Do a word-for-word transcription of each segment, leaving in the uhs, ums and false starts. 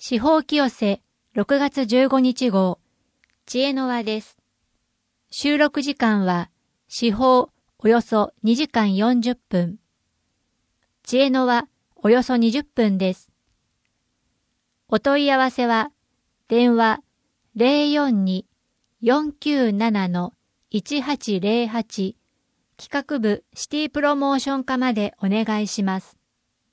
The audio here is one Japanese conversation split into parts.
司法清瀬ろくがつじゅうごにち号知恵の輪です。収録時間は司法およそにじかんよんじゅっぷん。知恵の輪およそにじゅっぷんです。お問い合わせは電話 ゼロよんに よんきゅうなな いちはちゼロはち 企画部シティプロモーション課までお願いします。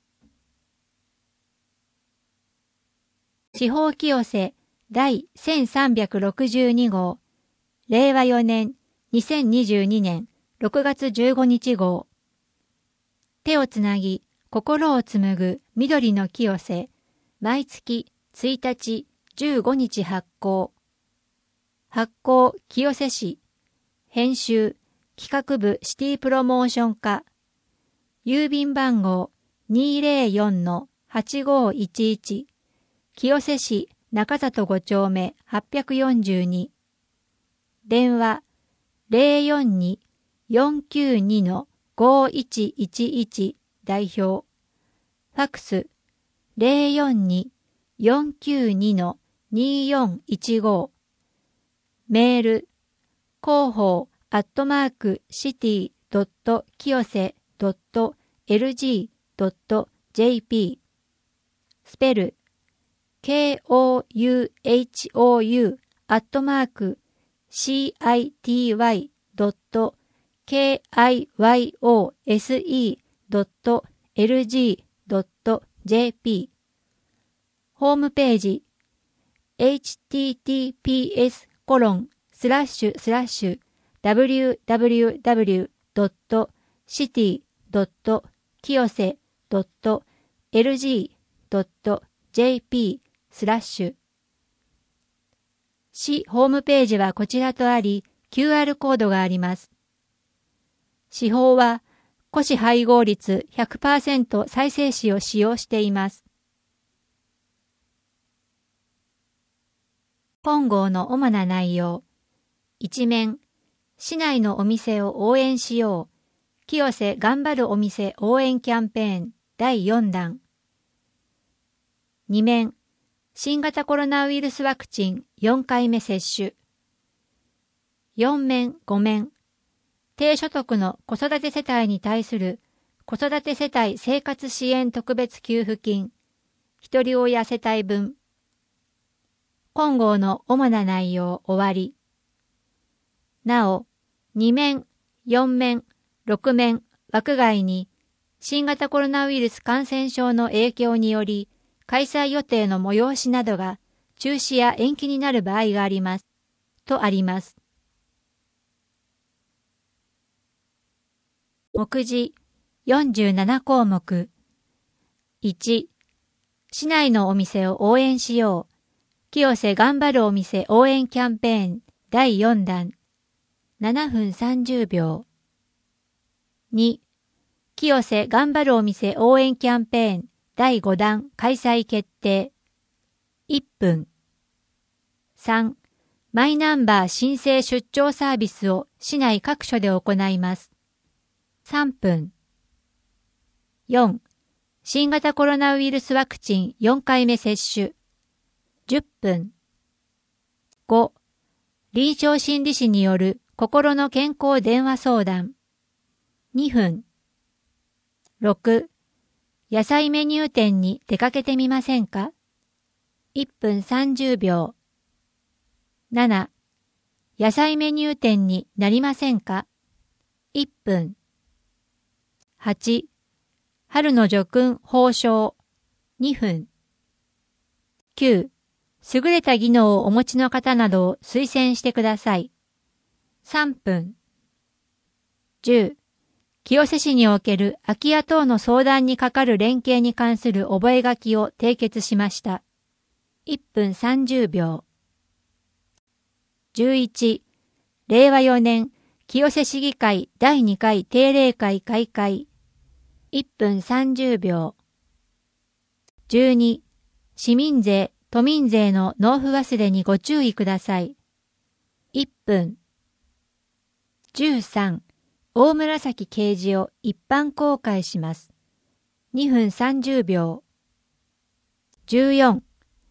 司法清瀬第せんさんびゃくろくじゅうに号れいわよねんにせんにじゅうにねんろくがつじゅうごにち号手をつなぎ心を紡ぐ緑の清瀬毎月ついたちじゅうごにち発行発行清瀬市編集企画部シティプロモーション課郵便番号 にーぜろよん はちごいちいち清瀬市中里ごちょうめはっぴゃくよんじゅうに電話 ゼロよんに よんきゅうに ごいちいちいち 代表ファクス ゼロよんに よんきゅうに にーよんいちご メール広報アットマークシティドット清瀬ドットエルジードットジェーピー スペル ケーオーユーエイチオーユー アットマーク シーアイティーワイ ドット ケーアイワイオーエスイー ドット エルジー ドット ジェーピー ホームページ エイチティーティーピーエス コロンスラッシュスラッシュ ダブリューダブリューダブリュー ドット シティ ドット 清瀬 ドット エルジー ドット ジェーピー スラッシュ市ホームページはこちらとあり キューアール コードがあります。司法は古紙配合率 ひゃくパーセント 再生紙を使用しています。本号の主な内容一面市内のお店を応援しよう清瀬頑張るお店応援キャンペーンだいよんだん二面新型コロナウイルスワクチンよんかいめ接種よん面ご面低所得の子育て世帯に対する子育て世帯生活支援特別給付金ひとり親世帯分本号の主な内容終わりなおに面よん面ろく面枠外に新型コロナウイルス感染症の影響により開催予定の催しなどが中止や延期になる場合があります。とあります。目次よんじゅうななこうもく。いち. 市内のお店を応援しよう。清瀬頑張るお店応援キャンペーンだいよんだん。ななふんさんじゅうびょう。に. 清瀬頑張るお店応援キャンペーンだいごだん開催決定。いっぷん。さん. マイナンバー申請出張サービスを市内各所で行います。さんぷん。よん. 新型コロナウイルスワクチンよんかいめ接種。じゅっぷん。ご. 臨床心理士による心の健康電話相談。にふん。ろく. 野菜メニュー店に出かけてみませんか ?いっぷんさんじゅうびょう。なな. 野菜メニュー店になりませんか ?いっぷん。はち. 春の叙勲褒章。にふん。きゅう. 優れた技能をお持ちの方などを推薦してください。さんぷん。じゅう. 清瀬市における空き家等の相談にかかる連携に関する覚書を締結しました。いっぷんさんじゅうびょう。じゅういち. れいわよねん清瀬市議会だいにかい定例会開会。いっぷんさんじゅうびょう。じゅうに. 市民税、都民税の納付忘れにご注意ください。いっぷん。じゅうさん. 大紫掲示を一般公開します。にふんさんじゅうびょう。じゅうよん.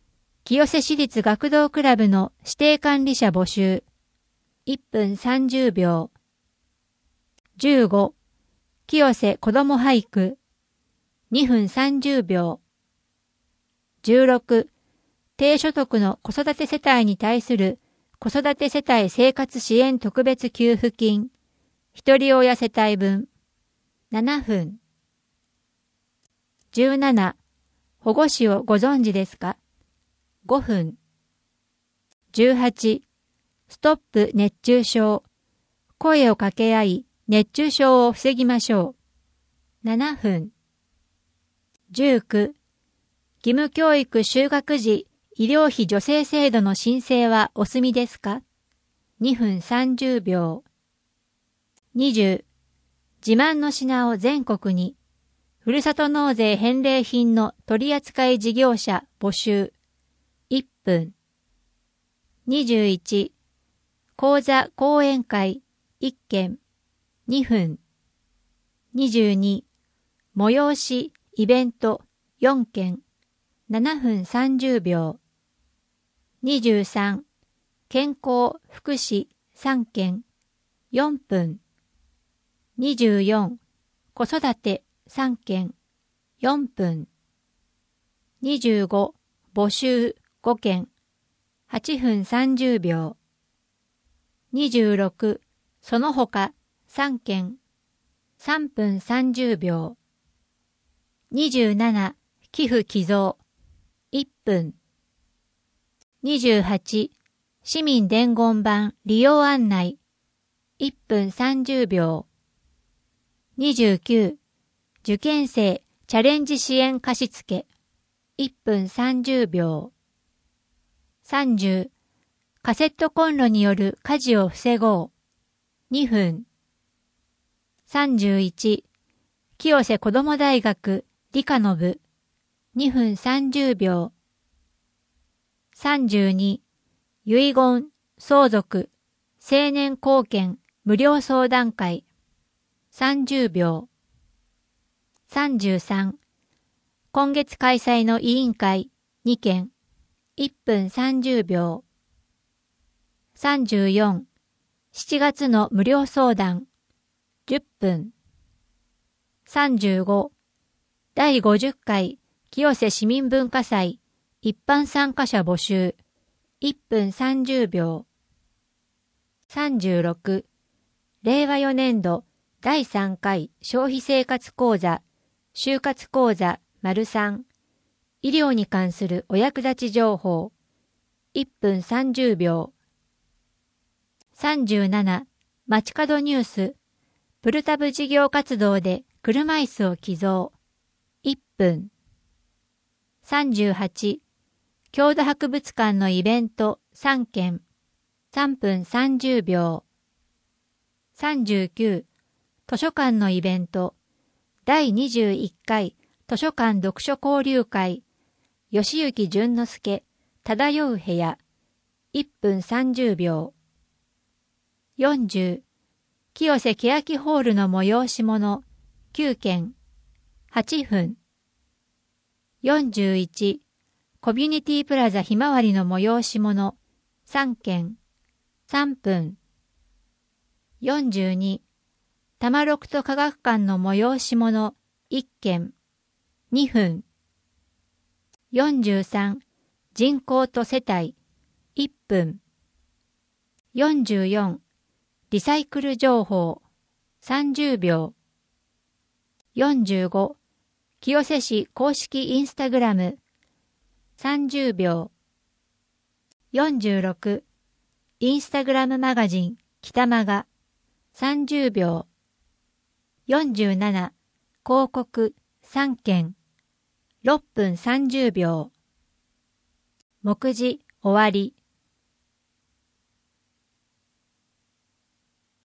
清瀬市立学童クラブの指定管理者募集。いっぷんさんじゅうびょう。じゅうご、清瀬子ども俳句。にふんさんじゅうびょう。じゅうろく、低所得の子育て世帯に対する子育て世帯生活支援特別給付金。一人親世帯分。ななふん。じゅうなな、保護司をご存知ですか？ごふん。じゅうはち、ストップ熱中症。声を掛け合い、熱中症を防ぎましょう。ななふん。じゅうく、義務教育就学時医療費助成制度の申請はお済みですか？にふんさんじゅうびょう。にじゅう、自慢の品を全国に。ふるさと納税返礼品の取扱事業者募集。いっぷん。にじゅういち、講座講演会いっけん。にふん。にじゅうに、催しイベントよんけん。ななふんさんじゅうびょう。にじゅうさん、健康福祉さんけん。よんぷん。にじゅうよん、子育てさんけん。よんぷん。にじゅうご、募集ごけん。はちふんさんじゅうびょう。にじゅうろく、その他さんけん。さんぷんさんじゅうびょう。にじゅうなな、寄付寄贈。いっぷん。にじゅうはち、市民伝言板利用案内。いっぷんさんじゅうびょう。にじゅうきゅう、受験生チャレンジ支援貸付。いっぷんさんじゅうびょう。さんじゅう、カセットコンロによる火事を防ごう。にふん。さんじゅういち、清瀬子ども大学理科の部。にふんさんじゅうびょう。さんじゅうに、遺言、相続、成年後見無料相談会。さんじゅうびょう。さんじゅうさん、今月開催の委員会にけん。いっぷんさんじゅうびょう。さんじゅうよん、しちがつの無料相談じゅっぷん。さんじゅうご、だいごじゅっかい清瀬市民文化祭一般参加者募集。いっぷんさんじゅうびょう。さんじゅうろく、れいわよねんどだいさんかい消費生活講座就活講座 ③ 医療に関するお役立ち情報。いっぷんさんじゅうびょう。さんじゅうなな、街角ニュース。プルタブ事業活動で車椅子を寄贈。いっぷん。さんじゅうはち、郷土博物館のイベントさんけん。さんぷんさんじゅうびょう。さんじゅうきゅう、図書館のイベント。だいにじゅういっかい図書館読書交流会。吉行淳之介、漂う部屋。いっぷんさんじゅうびょう。よんじゅう、清瀬欅ホールの催し物きゅうけん。はちふん。よんじゅういち、コミュニティプラザひまわりの催し物さんけん。さんぷん。よんじゅうに、多摩六都科学館の催し物いっけん。にふん。よんじゅうさん、人口と世帯いっぷん。よんじゅうよん、リサイクル情報さんじゅうびょう。よんじゅうご、清瀬市公式インスタグラムさんじゅうびょう。よんじゅうろく、インスタグラムマガジン北間がさんじゅうびょう。よんじゅうなな、広告さんけん。ろっぷんさんじゅうびょう。目次終わり。